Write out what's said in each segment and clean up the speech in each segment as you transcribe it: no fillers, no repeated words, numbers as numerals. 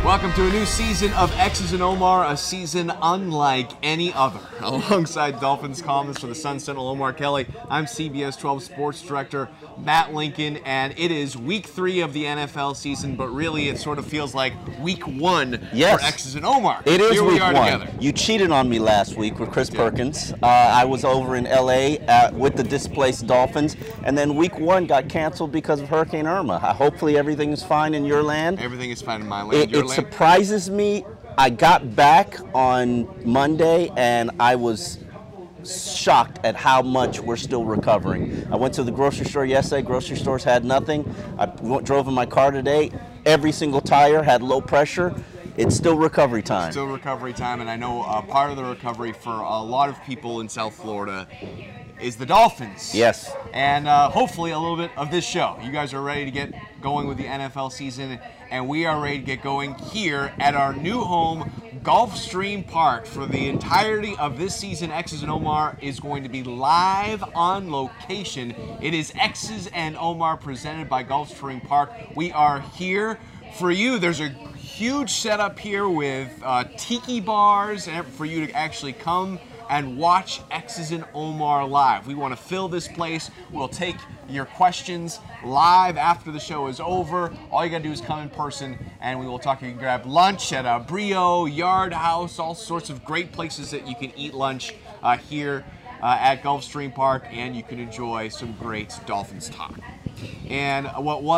Welcome to a new season of X's and Omar, a season unlike any other. Alongside Dolphins columnist for the Sun Sentinel, Omar Kelly, I'm CBS 12 Sports Director Matt Lincoln, and it is week 3 of the NFL season, but really it sort of feels like week 1 for X's and Omar. It is Here week we are 1. Together. You cheated on me last week with Chris Perkins. I was over in LA with the displaced Dolphins, and then week 1 got canceled because of Hurricane Irma. Hopefully everything is fine in your land. Everything is fine in my land. Your It land? surprises me. I got back on Monday and I was shocked at how much we're still recovering. I went to the grocery store yesterday. Grocery stores had nothing. I drove in my car today. Every single tire had low pressure. It's still recovery time. Still recovery time, and I know part of the recovery for a lot of people in South Florida is the Dolphins. Yes. And hopefully a little bit of this show. You guys are ready to get going with the NFL season, and we are ready to get going here at our new home, Gulfstream Park. For the entirety of this season, X's and Omar is going to be live on location. It is X's and Omar presented by Gulfstream Park. We are here for you. There's a huge setup here with tiki bars and for you to actually come and watch X's and Omar live. We want to fill this place. We'll take your questions live after the show is over. All you gotta do is come in person and we will talk. You can grab lunch at Brio, Yard House, all sorts of great places that you can eat lunch here at Gulfstream Park, and you can enjoy some great Dolphins talk. And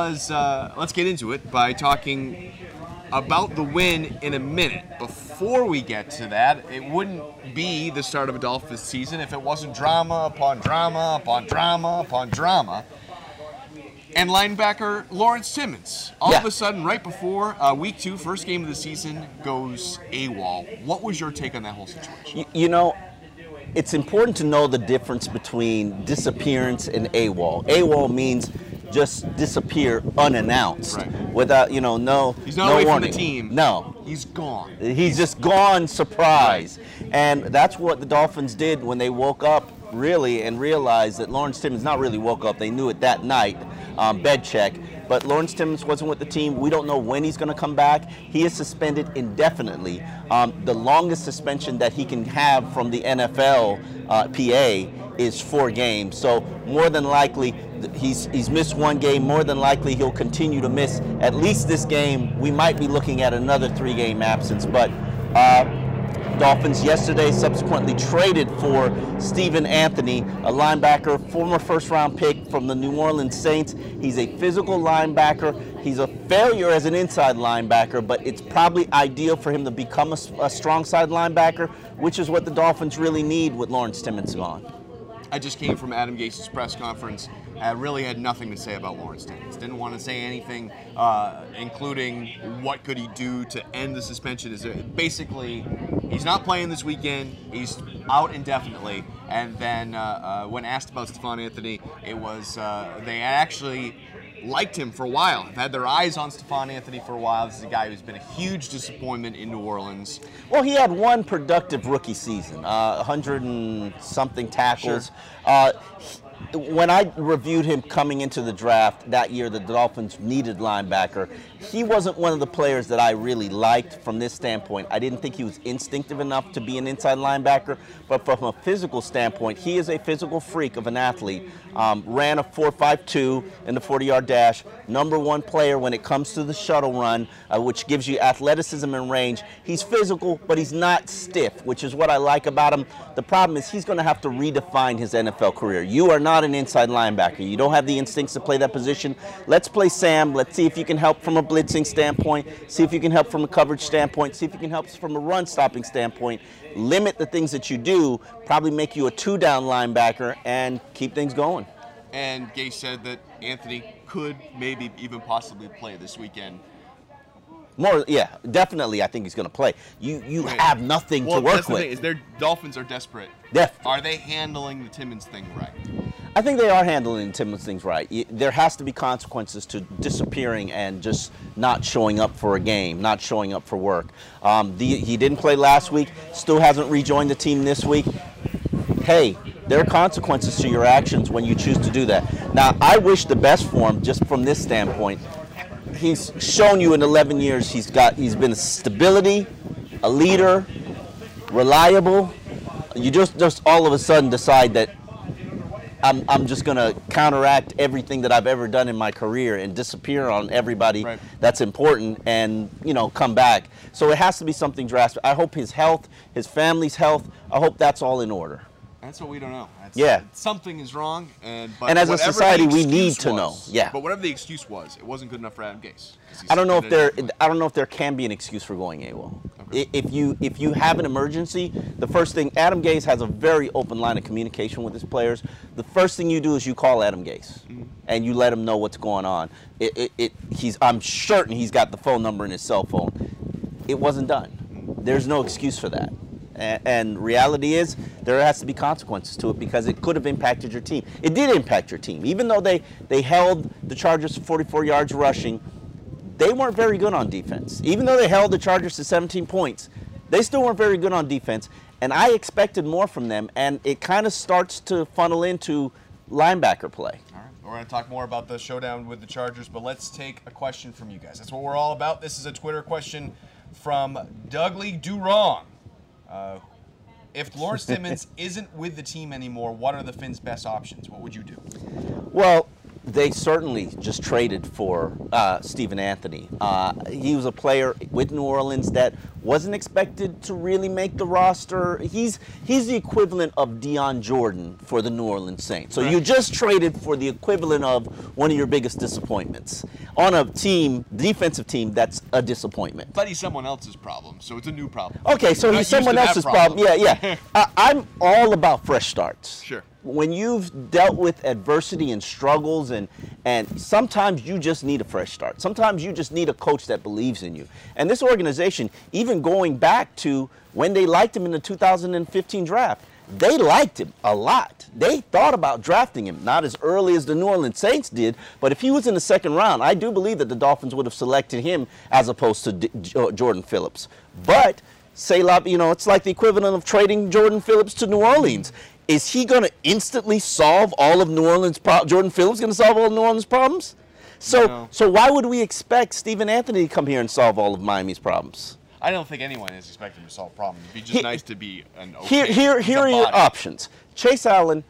let's get into it by talking about the win in a minute. Before we get to that, it wouldn't be the start of a Dolphins season if it wasn't drama upon drama upon drama upon drama. And linebacker Lawrence Timmons, all of a sudden, right before week 2, first game of the season, goes AWOL. What was your take on that whole situation? You know, it's important to know the difference between disappearance and AWOL. AWOL means just disappear unannounced, without, no He's not no away warning. from the team. No. He's gone. He's just gone, surprise. And that's what the Dolphins did when they woke up, really, and realized that Lawrence Timmons not really woke up. They knew it that night, bed check. But Lawrence Timmons wasn't with the team. We don't know when he's going to come back. He is suspended indefinitely. The longest suspension that he can have from the NFL PA is 4 games. So more than likely, he's missed 1 game. More than likely, he'll continue to miss at least this game. We might be looking at another 3-game absence. But Dolphins yesterday subsequently traded for Stephen Anthony, a linebacker, former first-round pick from the New Orleans Saints. He's a physical linebacker. He's a failure as an inside linebacker, but it's probably ideal for him to become a strong side linebacker, which is what the Dolphins really need with Lawrence Timmons gone. I just came from Adam Gase's press conference. I really had nothing to say about Lawrence Timmons. Didn't want to say anything, including what could he do to end the suspension. Basically, he's not playing this weekend. He's out indefinitely. And then when asked about Stephon Anthony, it was they actually liked him for a while. Have had their eyes on Stephon Anthony for a while. This is a guy who's been a huge disappointment in New Orleans. Well, he had 1 productive rookie season, 100 and something tackles. Sure. When I reviewed him coming into the draft that year, the Dolphins needed linebacker. He wasn't one of the players that I really liked from this standpoint. I didn't think he was instinctive enough to be an inside linebacker, but from a physical standpoint, he is a physical freak of an athlete. Ran a 4.52 in the 40-yard dash. #1 player when it comes to the shuttle run, which gives you athleticism and range. He's physical, but he's not stiff, which is what I like about him. The problem is he's going to have to redefine his NFL career. You are not an inside linebacker. You don't have the instincts to play that position. Let's play Sam. Let's see if you can help from a blitzing standpoint, see if you can help from a coverage standpoint, see if you can help from a run-stopping standpoint. Limit the things that you do, probably make you a 2-down linebacker, and keep things going. And Gase said that Anthony could maybe even possibly play this weekend. Definitely I think he's going to play. You have nothing to work with. Thing is their Dolphins are desperate. Are they handling the Timmons thing right? I think they are handling Timmons things right. There has to be consequences to disappearing and just not showing up for a game, not showing up for work. He didn't play last week, still hasn't rejoined the team this week. Hey, there are consequences to your actions when you choose to do that. Now, I wish the best for him, just from this standpoint. he's shown you in 11 years he's been a stability, a leader, reliable. You just all of a sudden decide that I'm just going to counteract everything that I've ever done in my career and disappear on everybody that's important and, come back. So it has to be something drastic. I hope his health, his family's health, I hope that's all in order. That's what we don't know. Something is wrong, and as a society, we need to know. Yeah. But whatever the excuse was, it wasn't good enough for Adam Gase. I don't know if there can be an excuse for going AWOL. Okay. If you have an emergency, the first thing, Adam Gase has a very open line of communication with his players. The first thing you do is you call Adam Gase and you let him know what's going on. I'm certain he's got the phone number in his cell phone. It wasn't done. There's no excuse for that. And reality is, there has to be consequences to it because it could have impacted your team. It did impact your team. Even though they held the Chargers to 44 yards rushing, they weren't very good on defense. Even though they held the Chargers to 17 points, they still weren't very good on defense. And I expected more from them, and it kind of starts to funnel into linebacker play. All right. We're going to talk more about the showdown with the Chargers, but let's take a question from you guys. That's what we're all about. This is a Twitter question from Dougley Durong. If Lawrence Timmons isn't with the team anymore, what are the Finns' best options? What would you do? Well, they certainly just traded for Stephen Anthony. He was a player with New Orleans that wasn't expected to really make the roster. He's the equivalent of Deion Jordan for the New Orleans Saints. So you just traded for the equivalent of one of your biggest disappointments on a team, defensive team, that's a disappointment. But he's someone else's problem, so it's a new problem. Okay, so he's someone else's problem. Yeah. I'm all about fresh starts. Sure. When you've dealt with adversity and struggles, and sometimes you just need a fresh start. Sometimes you just need a coach that believes in you. And this organization, even going back to when they liked him in the 2015 draft, they liked him a lot. They thought about drafting him, not as early as the New Orleans Saints did, but if he was in the second round, I do believe that the Dolphins would have selected him as opposed to Jordan Phillips. But, it's like the equivalent of trading Jordan Phillips to New Orleans. Is he going to instantly solve all of New Orleans' problems? Jordan Phillips going to solve all of New Orleans' problems? So why would we expect Stephen Anthony to come here and solve all of Miami's problems? I don't think anyone is expecting him to solve problems. It'd be just nice to be an okay. Here are your options. Chase Allen.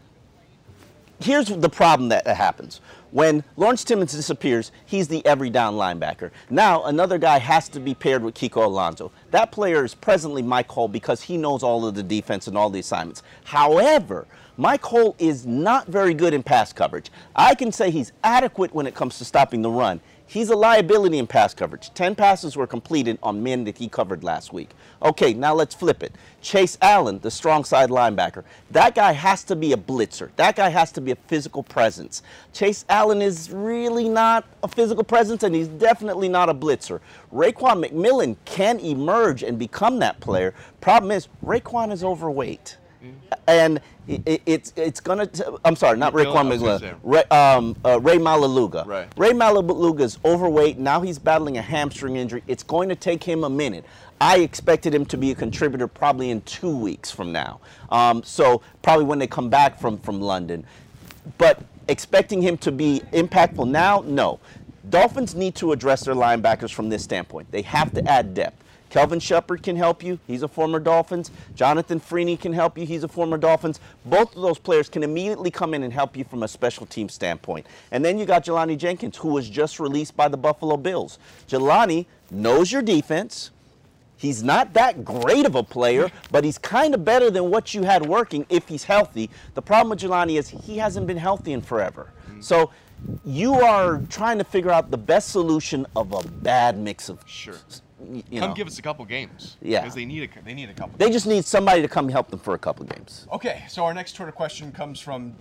Here's the problem that happens. When Lawrence Timmons disappears, he's the every down linebacker. Now, another guy has to be paired with Kiko Alonso. That player is presently Mike Hull because he knows all of the defense and all the assignments. However, Mike Hull is not very good in pass coverage. I can say he's adequate when it comes to stopping the run. He's a liability in pass coverage. 10 passes were completed on men that he covered last week. Okay, now let's flip it. Chase Allen, the strong side linebacker. That guy has to be a blitzer. That guy has to be a physical presence. Chase Allen is really not a physical presence, and he's definitely not a blitzer. Raekwon McMillan can emerge and become that player. Problem is, Raekwon is overweight. And it's going to, I'm sorry, not Raekwon McMillan, Ray Malaluga. Right. Ray Malaluga is overweight. Now he's battling a hamstring injury. It's going to take him a minute. I expected him to be a contributor probably in 2 weeks from now. So probably when they come back from London. But expecting him to be impactful now, no. Dolphins need to address their linebackers from this standpoint. They have to add depth. Kelvin Shepard can help you. He's a former Dolphins. Jonathan Freeney can help you. He's a former Dolphins. Both of those players can immediately come in and help you from a special team standpoint. And then you got Jelani Jenkins, who was just released by the Buffalo Bills. Jelani knows your defense. He's not that great of a player, but he's kind of better than what you had working if he's healthy. The problem with Jelani is he hasn't been healthy in forever. So you are trying to figure out the best solution of a bad mix of Come give us a couple games. Yeah. Because they need a couple. They just need somebody to come help them for a couple games. Okay, so our next Twitter question comes from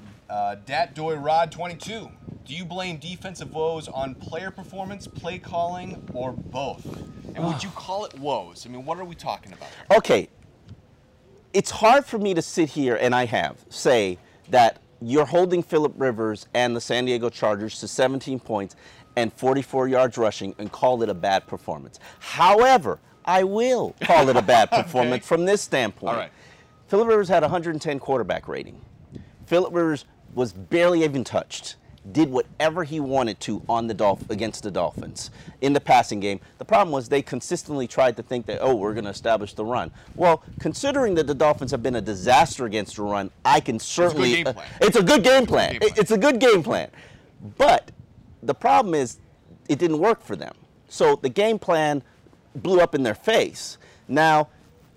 DatDoyRod22. Do you blame defensive woes on player performance, play calling, or both? And would you call it woes? I mean, what are we talking about here? Okay. It's hard for me to sit here, and I have, say that you're holding Phillip Rivers and the San Diego Chargers to 17 points and 44 yards rushing and call it a bad performance. However, I will call it a bad performance from this standpoint. All right. Phillip Rivers had 110 quarterback rating. Phillip Rivers was barely even touched. did whatever he wanted to on the against the Dolphins in the passing game. The problem was they consistently tried to think that, oh, we're going to establish the run. Well, considering that the Dolphins have been a disaster against the run, I can certainly. It's a good game plan. It's a good game plan. But the problem is it didn't work for them. So the game plan blew up in their face. Now,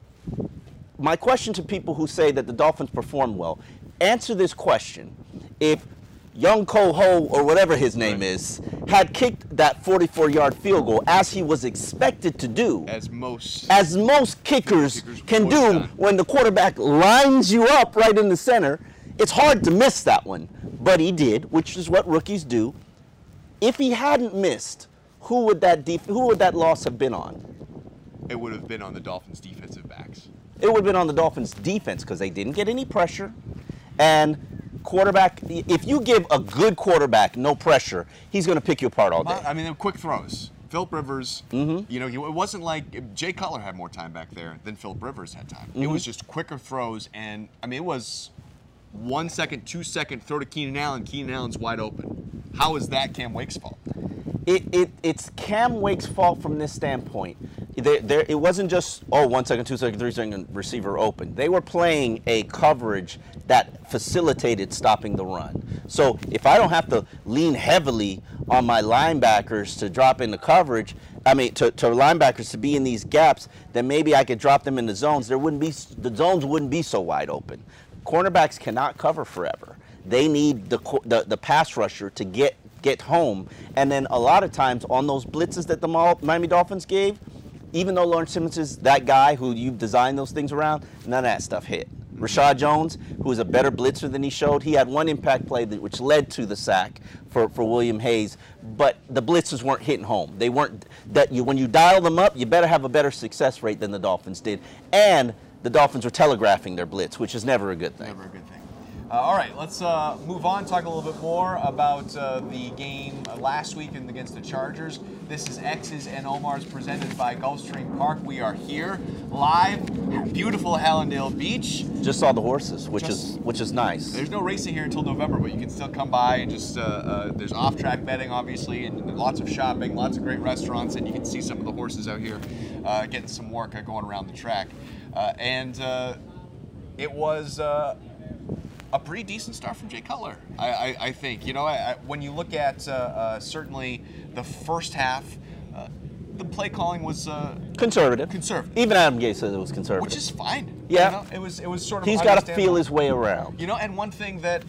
my question to people who say that the Dolphins performed well, answer this question. If Young Ko Ho, or whatever his name is, had kicked that 44-yard field goal as he was expected to do, as most kickers can do when the quarterback lines you up right in the center, it's hard to miss that one. But he did, which is what rookies do. If he hadn't missed, who would that loss have been on? It would have been on the Dolphins' defensive backs. It would have been on the Dolphins' defense because they didn't get any pressure. And quarterback, if you give a good quarterback no pressure, he's going to pick you apart all day. I mean, quick throws. Philip Rivers, you know, it wasn't like Jay Cutler had more time back there than Philip Rivers had time. It was just quicker throws, and I mean, it was 1 second, 2 second throw to Keenan Allen. Keenan Allen's wide open. How is that Cam Wake's fault? It's Cam Wake's fault from this standpoint. It wasn't just, 1 second, 2 second, 3 second, receiver open. They were playing a coverage that facilitated stopping the run. So if I don't have to lean heavily on my linebackers to drop into coverage, to linebackers to be in these gaps, then maybe I could drop them in the zones. The zones wouldn't be so wide open. Cornerbacks cannot cover forever. They need the pass rusher to get home. And then a lot of times on those blitzes that the Miami Dolphins gave, even though Lawrence Timmons is that guy who you've designed those things around, none of that stuff hit. Rashad Jones, who is a better blitzer than he showed, he had one impact play which led to the sack for William Hayes, but the blitzers weren't hitting home. They weren't when you dial them up, you better have a better success rate than the Dolphins did. And the Dolphins were telegraphing their blitz, which is never a good thing. Never a good thing. All right, let's move on, talk a little bit more about the game last week against the Chargers. This is X's and Omar's presented by Gulfstream Park. We are here live, beautiful Hallandale Beach. Just saw the horses, which is nice. There's no racing here until November, but you can still come by and just, there's off-track betting, obviously, and lots of shopping, lots of great restaurants, and you can see some of the horses out here getting some work going around the track. It was a pretty decent start from Jay Cutler, I think. You know, when you look at certainly the first half, the play calling was conservative. Even Adam Gase said it was conservative, which is fine. Yeah, you know, it was sort of. He's got to feel his way around. You know, and one thing that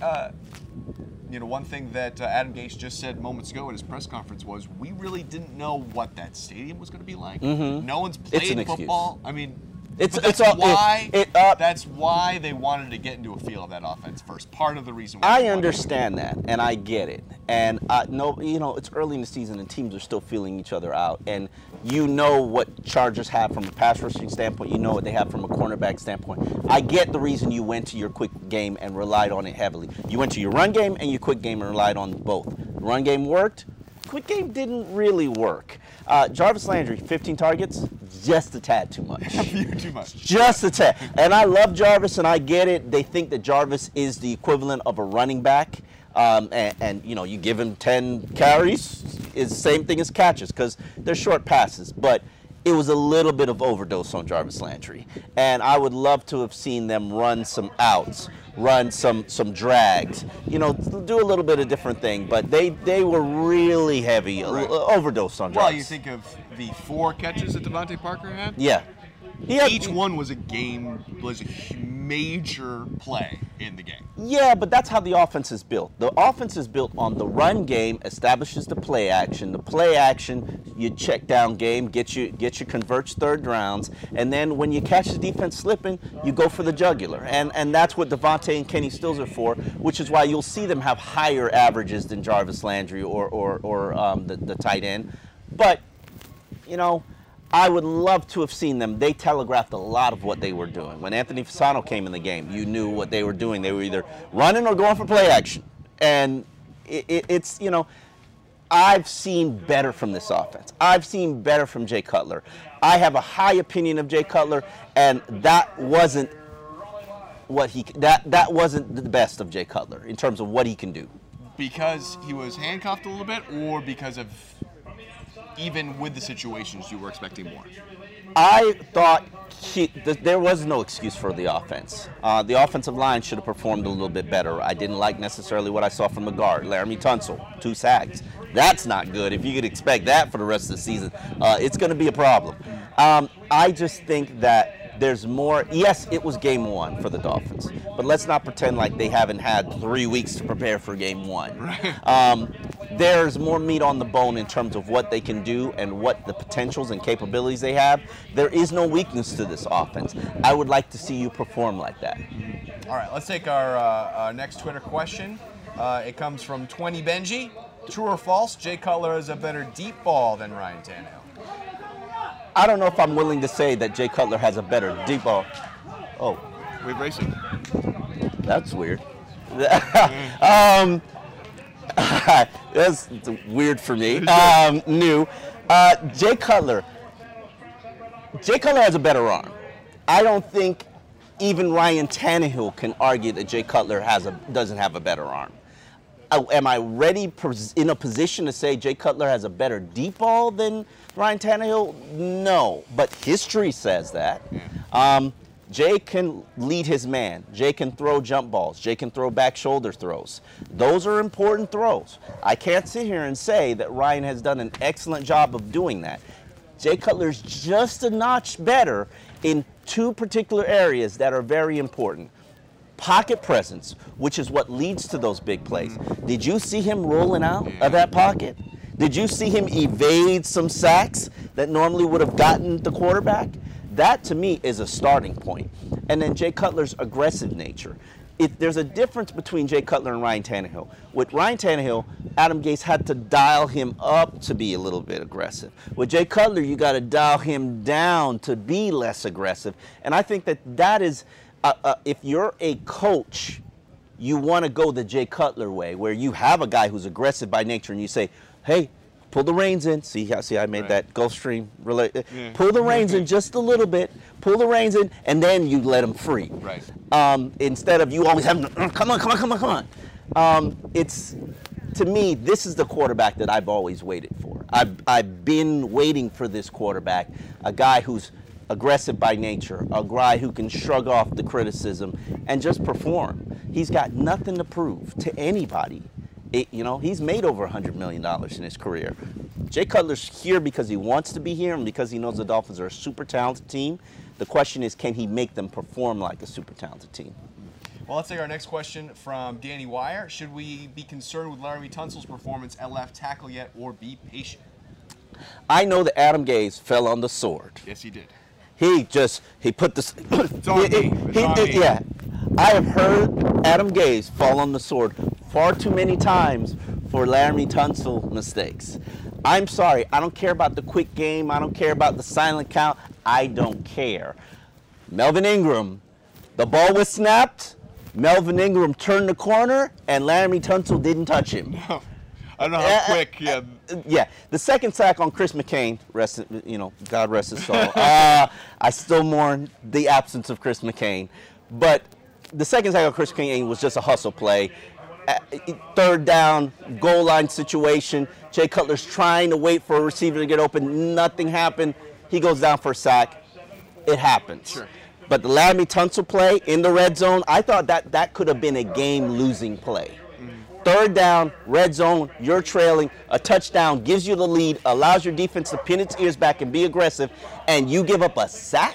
Adam Gase just said moments ago at his press conference was, we really didn't know what that stadium was going to be like. No one's played football. I mean. That's why they wanted to get into a feel of that offense first. Part of the reason why I understand that, and I get it. And it's early in the season, and teams are still feeling each other out. And you know what Chargers have from a pass rushing standpoint. You know what they have from a cornerback standpoint. I get the reason you went to your quick game and relied on it heavily. You went to your run game and your quick game and relied on both. The run game worked. Quick game didn't really work. Jarvis Landry, 15 targets, just a tad too much. Too much. Just a tad. And I love Jarvis, and I get it. They think that Jarvis is the equivalent of a running back. And you give him 10 carries, is the same thing as catches because they're short passes. But it was a little bit of overdose on Jarvis Landry. And I would love to have seen them run some outs, run some drags, do a little bit of different thing. But they were really heavy, overdose on Jarvis. Well, you think of the 4 catches that Devontae Parker had? Yeah. Each one was a major play in the game. Yeah, but that's how the offense is built. The offense is built on the run game, establishes the play action. The play action, you check down game, get you converts third downs, and then when you catch the defense slipping, you go for the jugular. And that's what Devontae and Kenny Stills are for, which is why you'll see them have higher averages than Jarvis Landry or the tight end. But, I would love to have seen them. They telegraphed a lot of what they were doing. When Anthony Fasano came in the game, you knew what they were doing. They were either running or going for play action. And it's I've seen better from this offense. I've seen better from Jay Cutler. I have a high opinion of Jay Cutler, and that wasn't what that wasn't the best of Jay Cutler in terms of what he can do. because he was handcuffed a little bit, or because of even with the situations you were expecting more? I thought there was no excuse for the offense. The offensive line should have performed a little bit better. I didn't like necessarily what I saw from the guard, Laremy Tunsil, 2 sacks. That's not good. If you could expect that for the rest of the season, it's going to be a problem. I just think that there's more. Yes, it was game 1 for the Dolphins, but let's not pretend like they haven't had 3 weeks to prepare for game 1. Right. There's more meat on the bone in terms of what they can do and what the potentials and capabilities they have. There is no weakness to this offense. I would like to see you perform like that. All right, let's take our next Twitter question. It comes from 20 Benji. True or false, Jay Cutler is a better deep ball than Ryan Tannehill? I don't know if I'm willing to say that Jay Cutler has a better deep ball. Oh. We're racing. That's weird. That's weird for me. New. Jay Cutler has a better arm. I don't think even Ryan Tannehill can argue that Jay Cutler doesn't have a better arm. Am I ready in a position to say Jay Cutler has a better deep ball than Ryan Tannehill? No, but history says that. Jay can lead his man. Jay can throw jump balls. Jay can throw back shoulder throws. Those are important throws. I can't sit here and say that Ryan has done an excellent job of doing that. Jay Cutler's just a notch better in 2 particular areas that are very important. Pocket presence, which is what leads to those big plays. Did you see him rolling out of that pocket? Did you see him evade some sacks that normally would have gotten the quarterback? That, to me, is a starting point. And then Jay Cutler's aggressive nature. There's a difference between Jay Cutler and Ryan Tannehill. With Ryan Tannehill, Adam Gase had to dial him up to be a little bit aggressive. With Jay Cutler, you got to dial him down to be less aggressive. And I think that is, if you're a coach, you want to go the Jay Cutler way, where you have a guy who's aggressive by nature and you say, hey, pull the reins in. See, I made that Gulfstream related. Pull the reins in just a little bit. Pull the reins in, and then you let them free. Right. Instead of you always having to, come on. To me, this is the quarterback that I've always waited for. I've been waiting for this quarterback, a guy who's aggressive by nature, a guy who can shrug off the criticism and just perform. He's got nothing to prove to anybody. He's made over $100 million in his career. Jay Cutler's here because he wants to be here and because he knows the Dolphins are a super talented team. The question is, can he make them perform like a super talented team? Well, let's take our next question from Danny Wire. Should we be concerned with Laremy Tunsil's performance at left tackle yet, or be patient? I know that Adam Gase fell on the sword. Yes, he did. He put the... It's on me. Yeah. I have heard Adam Gase fall on the sword far too many times for Laremy Tunsil mistakes. I'm sorry. I don't care about the quick game. I don't care about the silent count. I don't care. Melvin Ingram, the ball was snapped. Melvin Ingram turned the corner, and Laremy Tunsil didn't touch him. No. I don't know how quick. Yeah. The second sack on Chris McCain, God rest his soul. I still mourn the absence of Chris McCain. But the second sack on Chris McCain was just a hustle play. Third down, goal line situation. Jay Cutler's trying to wait for a receiver to get open. Nothing happened. He goes down for a sack. It happens. Sure. But the Laremy Tunsil play in the red zone, I thought that could have been a game-losing play. Third down, red zone, you're trailing, a touchdown gives you the lead, allows your defense to pin its ears back and be aggressive, and you give up a sack?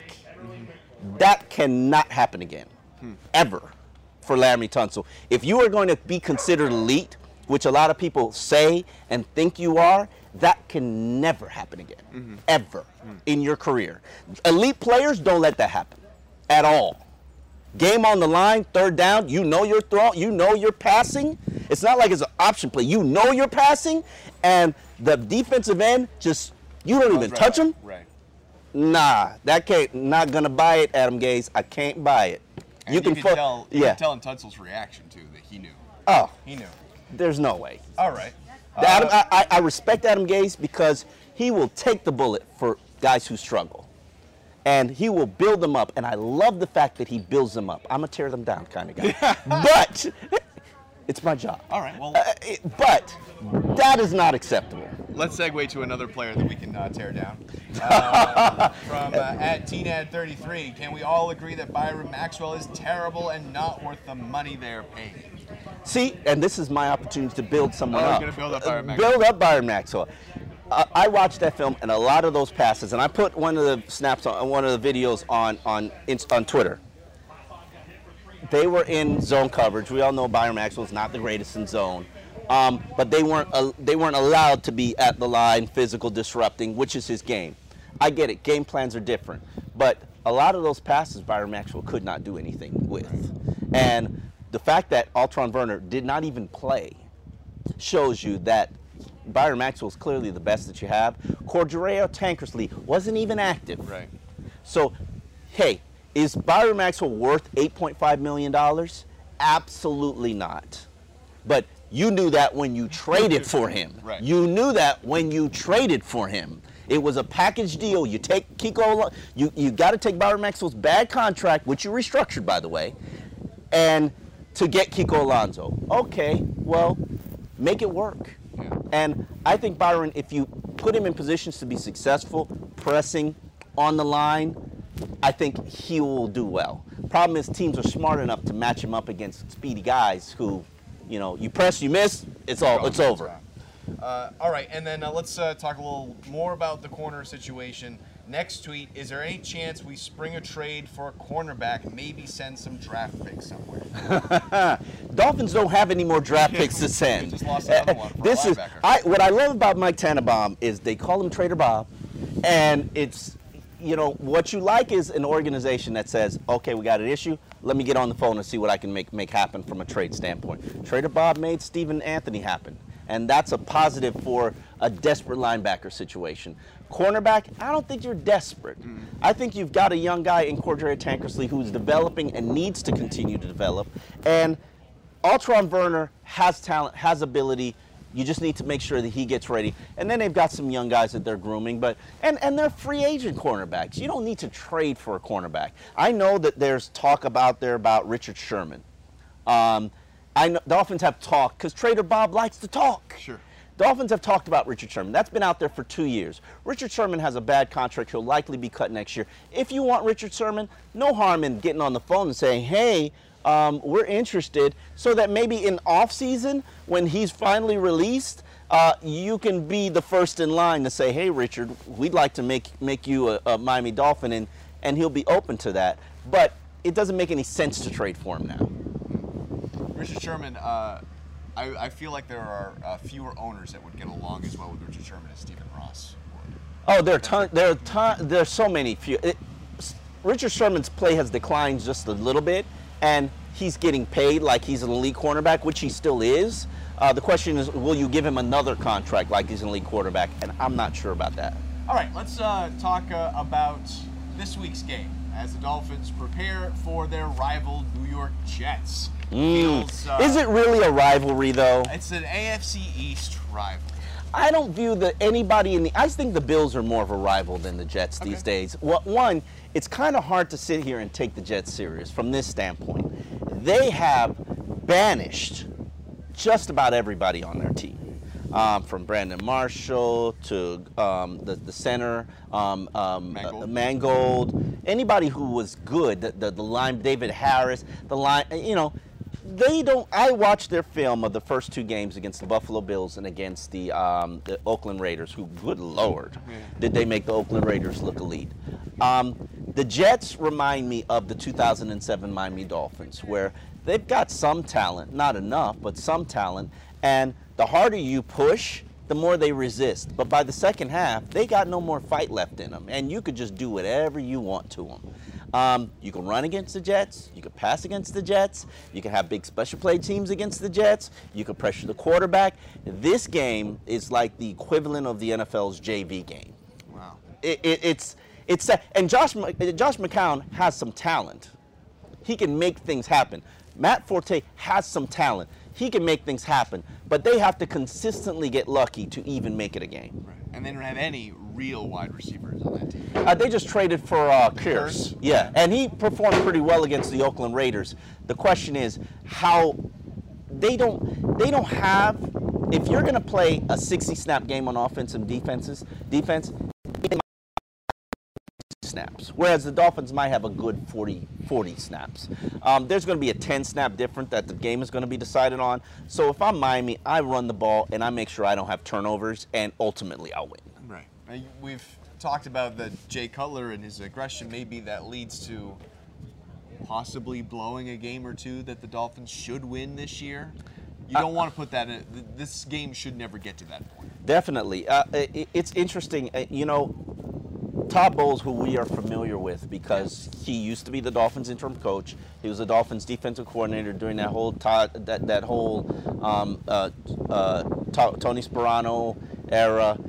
That cannot happen again, ever, for Laremy Tunsil. If you are going to be considered elite, which a lot of people say and think you are, that can never happen again, ever, in your career. Elite players don't let that happen at all. Game on the line, third down, you know you're throwing, you know you're passing. It's not like it's an option play. You know you're passing, and the defensive end just, you don't even touch him. Right. Nah, not gonna buy it, Adam Gase. I can't buy it. And you can tell in Tunsil's reaction too that he knew. Oh, he knew. There's no way. All right. I respect Adam Gase because he will take the bullet for guys who struggle. And he will build them up. And I love the fact that he builds them up. I'm a tear them down kind of guy. But It's my job. All right, well, But that is not acceptable. let's segue to another player that we can tear down. From at TNAD33, can we all agree that Byron Maxwell is terrible and not worth the money they're paying? See, and this is my opportunity to build someone you're up. gonna build up Byron Maxwell. Build up Byron Maxwell. I watched that film, and a lot of those passes, and I put one of the snaps on one of the videos on Twitter. They were in zone coverage. We all know Byron Maxwell's not the greatest in zone, but they weren't allowed to be at the line, physical disrupting, which is his game. I get it. Game plans are different, but a lot of those passes Byron Maxwell could not do anything with, and the fact that Altron Werner did not even play shows you that Byron Maxwell is clearly the best that you have. Cordrea Tankersley wasn't even active. Right. So, hey, is Byron Maxwell worth $8.5 million? Absolutely not. But you knew that when you traded for him. Right. You knew that when you traded for him. It was a package deal. You take Kiko, you got to take Byron Maxwell's bad contract, which you restructured, by the way, and to get Kiko Alonso. Okay, well, make it work. Yeah. And I think Byron, if you put him in positions to be successful, pressing on the line, I think he will do well. Problem is, teams are smart enough to match him up against speedy guys who, you know, you press, you miss, it's over. All right, and then let's talk a little more about the corner situation. Next tweet, is there any chance we spring a trade for a cornerback, maybe send some draft picks somewhere? Dolphins don't have any more draft picks to send. We just lost another one for a linebacker. What I love about Mike Tannenbaum is they call him Trader Bob, and it's, you know, what you like is an organization that says, okay, we got an issue, let me get on the phone and see what I can make happen from a trade standpoint. Trader Bob made Stephen Anthony happen, and that's a positive for a desperate linebacker situation. Cornerback, I don't think you're desperate. I think you've got a young guy in Cordrea Tankersley who's developing and needs to continue to develop, and Altron Werner has talent, has ability. You just need to make sure that he gets ready. And then they've got some young guys that they're grooming, but and they're free agent cornerbacks. You don't need to trade for a cornerback. I know that there's talk about Richard Sherman. I know Dolphins have talked because Trader Bob likes to talk. Sure. Dolphins have talked about Richard Sherman. That's been out there for 2 years. Richard Sherman has a bad contract. He'll likely be cut next year. If you want Richard Sherman, no harm in getting on the phone and saying, hey, we're interested, so that maybe in off season, when he's finally released, you can be the first in line to say, hey, Richard, we'd like to make you a Miami Dolphin, and he'll be open to that. But it doesn't make any sense to trade for him now. Richard Sherman, I feel like there are fewer owners that would get along as well with Richard Sherman as Stephen Ross would. Oh, there's so many few. Richard Sherman's play has declined just a little bit, and he's getting paid like he's an elite cornerback, which he still is. The question is, will you give him another contract like he's an elite quarterback? And I'm not sure about that. All right, let's talk about this week's game as the Dolphins prepare for their rival New York Jets. Is it really a rivalry, though? It's an AFC East rival. I don't view anybody I think the Bills are more of a rival than the Jets these days. Well, one, it's kind of hard to sit here and take the Jets serious from this standpoint. They have banished just about everybody on their team. From Brandon Marshall to the center, Mangold, anybody who was good, the line, David Harris, the line, you know, they don't. I watched their film of the first two games against the Buffalo Bills and against the Oakland Raiders, who, good Lord, did they make the Oakland Raiders look elite. The Jets remind me of the 2007 Miami Dolphins, where they've got some talent, not enough, but some talent, and the harder you push, the more they resist. But by the second half, they got no more fight left in them, and you could just do whatever you want to them. You can run against the Jets, you can pass against the Jets, you can have big special play teams against the Jets, you can pressure the quarterback. This game is like the equivalent of the NFL's JV game. Wow. And Josh McCown has some talent. He can make things happen. Matt Forte has some talent. He can make things happen, but they have to consistently get lucky to even make it a game. Right. And they don't have any real wide receivers on that team. They just traded for Kearse. Yeah, and he performed pretty well against the Oakland Raiders. The question is, how they don't have. If you're going to play a 60-snap game on offense and defense, snaps, whereas the Dolphins might have a good 40 snaps. There's going to be a 10-snap difference that the game is going to be decided on. So if I'm Miami, I run the ball and I make sure I don't have turnovers, and ultimately I'll win. Right. We've talked about that Jay Cutler and his aggression. Maybe that leads to possibly blowing a game or two that the Dolphins should win this year. You don't want to put that in. This game should never get to that point. Definitely. It's interesting. Todd Bowles, who we are familiar with because he used to be the Dolphins interim coach. He was the Dolphins defensive coordinator during that whole Tony Sparano era.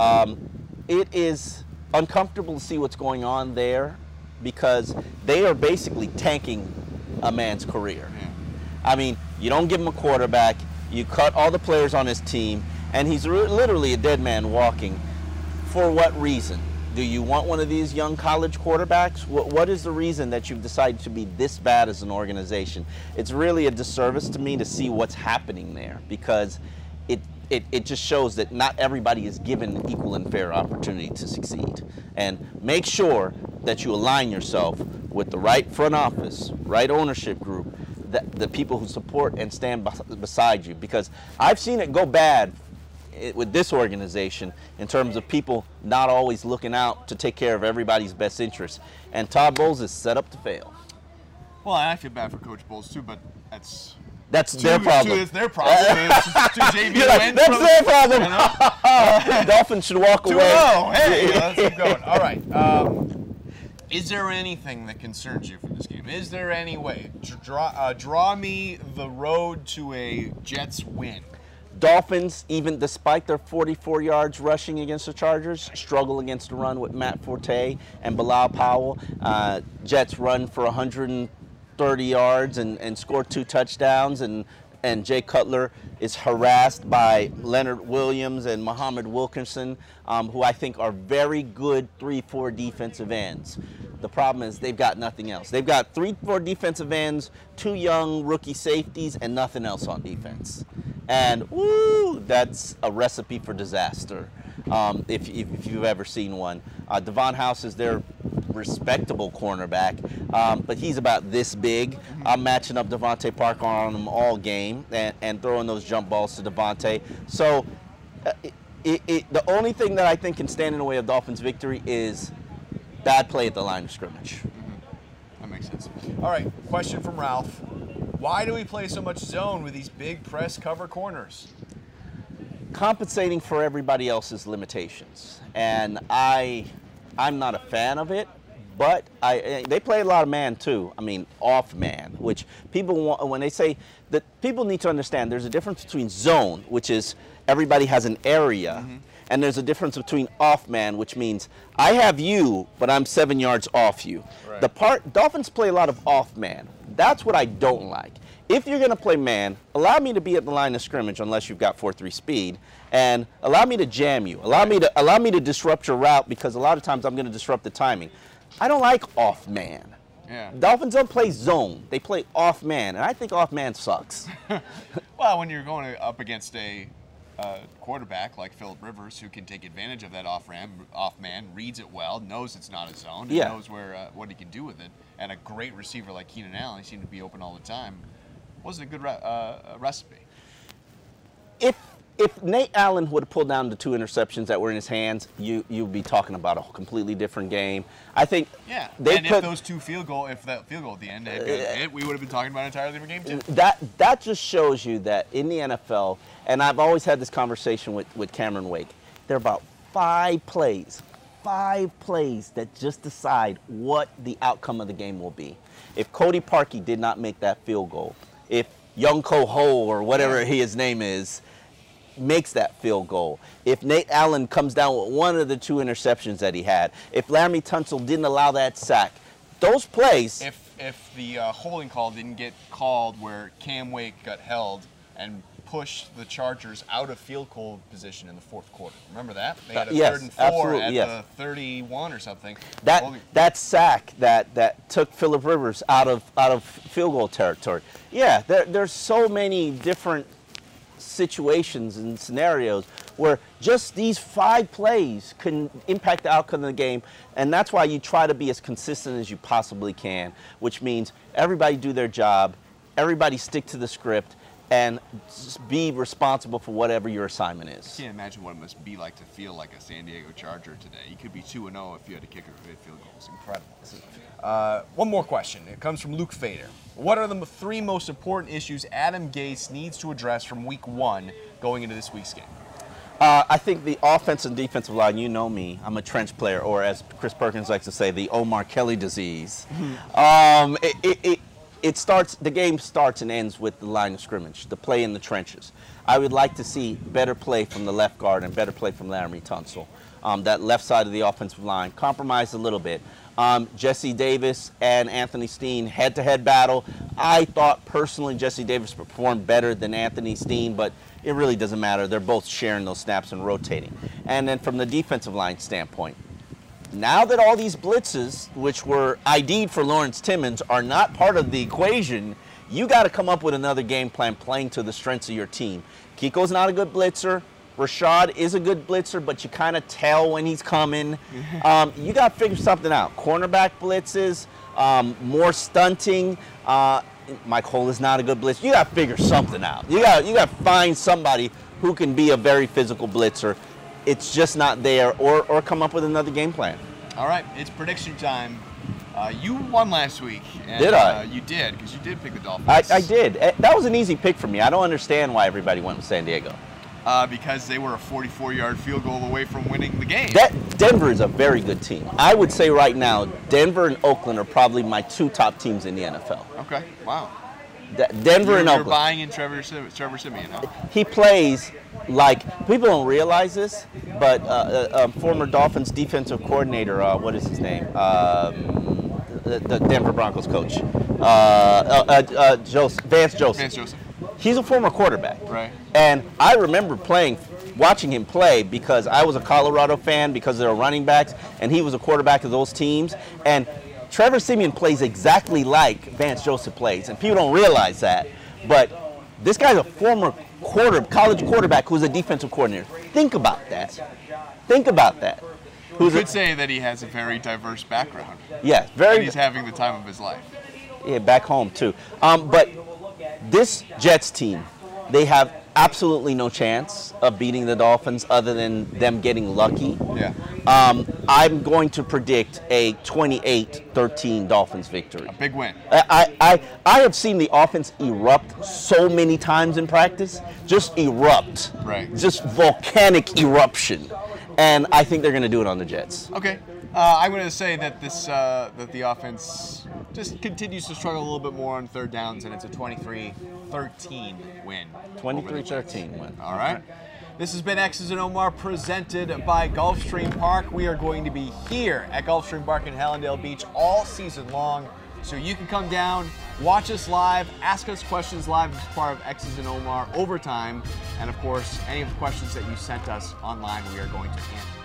It is uncomfortable to see what's going on there because they are basically tanking a man's career. Yeah. I mean, you don't give him a quarterback, you cut all the players on his team, and he's literally a dead man walking. For what reason? Do you want one of these young college quarterbacks? What is the reason that you've decided to be this bad as an organization? It's really a disservice to me to see what's happening there because it just shows that not everybody is given an equal and fair opportunity to succeed. And make sure that you align yourself with the right front office, right ownership group, the people who support and stand beside you. Because I've seen it go bad with this organization in terms of people not always looking out to take care of everybody's best interests. And Todd Bowles is set up to fail. Well, I feel bad for Coach Bowles too, but that's their problem. It's their problem. It's JV that's their problem. You know? Dolphins should walk away. 2-0. Hey, let's keep going. All right. Is there anything that concerns you from this game? Is there any way? Draw me the road to a Jets win. Dolphins, even despite their 44 yards rushing against the Chargers, struggle against the run with Matt Forte and Bilal Powell. Jets run for 130 yards and score 2 touchdowns, and Jay Cutler is harassed by Leonard Williams and Muhammad Wilkerson, who I think are very good 3-4 defensive ends. The problem is they've got nothing else. They've got 3-4 defensive ends, 2 young rookie safeties, and nothing else on defense. And woo, that's a recipe for disaster if you've ever seen one. Devon House is their respectable cornerback, but he's about this big. I'm matching up Devontae Parker on him all game and throwing those jump balls to Devontae. So the only thing that I think can stand in the way of Dolphins' victory is bad play at the line of scrimmage. That makes sense. All right, question from Ralph. Why do we play so much zone with these big press cover corners? Compensating for everybody else's limitations. And I'm not a fan of it, but they play a lot of man too. I mean, off man, which people want, when they say that, people need to understand there's a difference between zone, which is everybody has an area, and there's a difference between off man, which means I have you, but I'm 7 yards off you. Right. Dolphins play a lot of off man. That's what I don't like. If you're going to play man, allow me to be at the line of scrimmage unless you've got 4.3 speed, and allow me to jam you. Allow me to disrupt your route, because a lot of times I'm going to disrupt the timing. I don't like off man. Yeah. Dolphins don't play zone. They play off man, and I think off man sucks. Well, when you're going up against a quarterback like Phillip Rivers, who can take advantage of that off man, reads it well, knows it's not a zone, and knows what he can do with it, and a great receiver like Keenan Allen, he seemed to be open all the time. Wasn't a good recipe. If Nate Allen would have pulled down the 2 interceptions that were in his hands, you'd be talking about a completely different game. I think. Yeah. If that field goal at the end had hit, we would have been talking about an entirely different game too. That just shows you that in the NFL, and I've always had this conversation with Cameron Wake, there are about 5 plays that just decide what the outcome of the game will be. If Cody Parkey did not make that field goal, if Youngko Ho or whatever his name is makes that field goal, if Nate Allen comes down with one of the 2 interceptions that he had, if Laremy Tunsil didn't allow that sack, those plays. If the holding call didn't get called where Cam Wake got held and pushed the Chargers out of field goal position in the fourth quarter. Remember that? They had a Yes, 3rd and 4 absolutely, at yes. the 31 or something. That sack that took Phillip Rivers out of field goal territory. Yeah, there's so many different situations and scenarios where just these 5 plays can impact the outcome of the game, and that's why you try to be as consistent as you possibly can, which means everybody do their job, everybody stick to the script, and just be responsible for whatever your assignment is. I can't imagine what it must be like to feel like a San Diego Charger today. You could be 2-0 if you had to kick a field goal. It's incredible. One more question. It comes from Luke Fader. What are the 3 most important issues Adam Gase needs to address from week 1 going into this week's game? I think the offensive and defensive line, you know me, I'm a trench player, or as Chris Perkins likes to say, the Omar Kelly disease. The game starts and ends with the line of scrimmage, the play in the trenches. I would like to see better play from the left guard and better play from Laramie Tunsil. That left side of the offensive line compromised a little bit. Jesse Davis and Anthony Steen head-to-head battle. I thought personally Jesse Davis performed better than Anthony Steen, but it really doesn't matter. They're both sharing those snaps and rotating. And then from the defensive line standpoint, now that all these blitzes, which were ID'd for Lawrence Timmons, are not part of the equation, you got to come up with another game plan playing to the strengths of your team. Kiko's not a good blitzer. Rashad is a good blitzer, but you kind of tell when he's coming. You got to figure something out. Cornerback blitzes, more stunting. Mike Hole is not a good blitzer. You got to figure something out. You got to find somebody who can be a very physical blitzer. It's just not there, or come up with another game plan. All right, it's prediction time. You won last week. And, did I? You did, because you did pick the Dolphins. I did. That was an easy pick for me. I don't understand why everybody went with San Diego. Because they were a 44-yard field goal away from winning the game. Denver is a very good team. I would say right now, Denver and Oakland are probably my 2 top teams in the NFL. Okay, wow. Denver and Oakland. You're buying in Trevor Siemian, huh? He plays like, people don't realize this, but former Dolphins defensive coordinator, what is his name? The Denver Broncos coach. Vance Joseph. Vance Joseph. He's a former quarterback. Right. And I remember watching him play because I was a Colorado fan because they were running backs, and he was a quarterback of those teams. And Trevor Siemian plays exactly like Vance Joseph plays, and people don't realize that. But this guy's a former college quarterback who's a defensive coordinator. Think about that. Think about that. You could say that he has a very diverse background. Yeah, very. And he's having the time of his life. Yeah, back home too. But this Jets team, they have absolutely no chance of beating the Dolphins other than them getting lucky. Yeah. I'm going to predict a 28-13 Dolphins victory. A big win. I have seen the offense erupt so many times in practice. Just erupt. Right. Just volcanic eruption. And I think they're going to do it on the Jets. Okay. I'm going to say that that the offense just continues to struggle a little bit more on 3rd downs, and it's a 23-13 win. 23-13 win. All right. This has been X's and Omar presented by Gulfstream Park. We are going to be here at Gulfstream Park in Hallandale Beach all season long. So you can come down, watch us live, ask us questions live as part of X's and Omar Overtime. And of course, any of the questions that you sent us online, we are going to answer.